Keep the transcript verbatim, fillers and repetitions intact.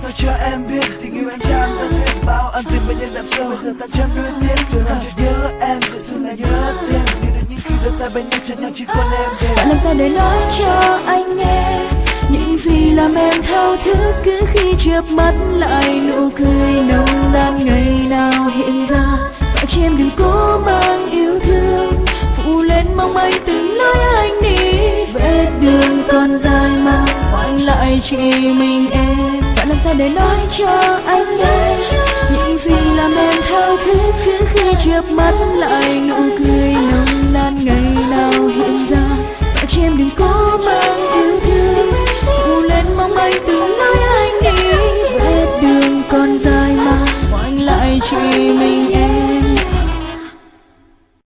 ta cho em biết tình yêu anh chẳng ta duyên bao ân tình bên nhân đậm sâu bây giờ ta chẳng nuối tiếc từ làm cho nhớ em tự dưng lại nhớ thêm như đến những khi đôi ta bên nhau chân nhau chỉ còn em về bạn làm sao để nói cho anh nghe những gì làm em thao thức cứ khi chớp mắt lại nụ cười nồng nàn ngày nào hiện ra và cho em đừng cố mang yêu thương phủ lên mong mây từng lối anh đi vết đường còn dài mà quanh lại chỉ mình em bạn làm sao để nói cho anh nghe những gì làm em thao thức cứ khi chớp mắt lại